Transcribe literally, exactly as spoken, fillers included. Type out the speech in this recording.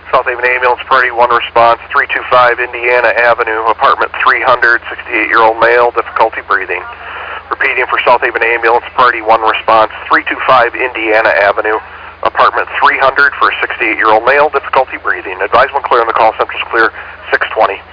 South Haven Ambulance, Party one response, three two five Indiana Avenue, apartment three hundred, sixty-eight-year-old male, difficulty breathing. Repeating for South Haven Ambulance, Party one response, three two five Indiana Avenue, apartment three hundred for a sixty-eight-year-old male, difficulty breathing. Advise when clear on the call, central's clear, six twenty.